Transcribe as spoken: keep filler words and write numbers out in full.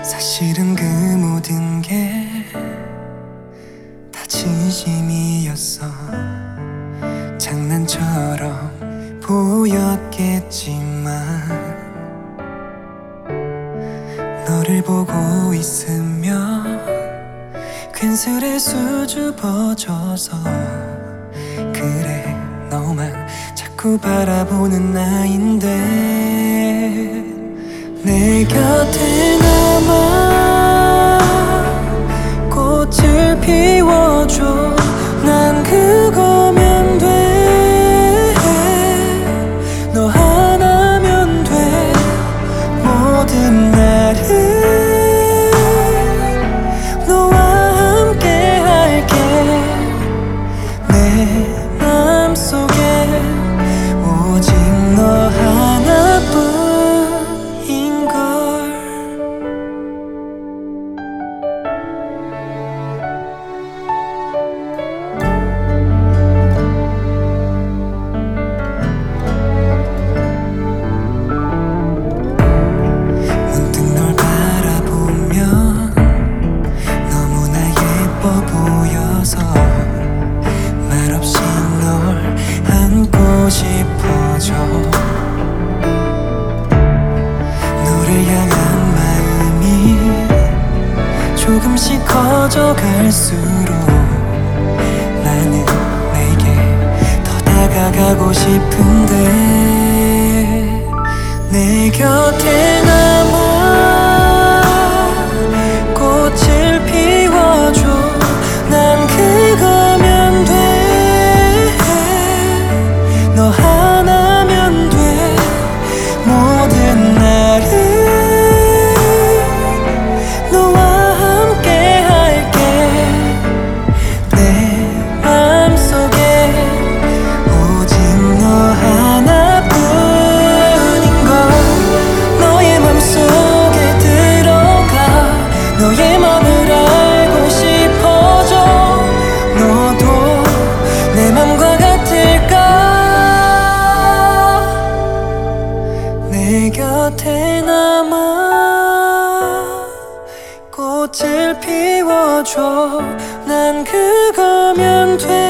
사실은 그 모든 게 다 진심이었어. 장난처럼 보였겠지만 너를 보고 있으면 괜스레 수줍어져서 그래 너만 자꾸 바라보는 나인데 내 곁에 남아 꽃을 피워줘. 난 그거면 돼. 너 하나면 돼. 모든 날을 너와 함께 할게. 내 맘속에 오직 너 하나뿐인걸. 문득 널 바라보면 너무나 예뻐 보여서 말없이 널 안고 싶어져. 너를 향한 마음이 조금씩 커져갈수록 나는 내게 더 다가가고 싶은데 내 곁에 남아 꽃을 피워줘. 난 그거면 돼. 너 하나면 돼. 모든 날을 너와 함께 할게. 내 맘속에 오직 너 하나뿐인걸. 너의 맘속에 들어가 너의 맘을 알고 싶어져. 너도 내 맘과 같을까. 내 곁에 남아 꽃을 피워줘. 난 그거면 돼.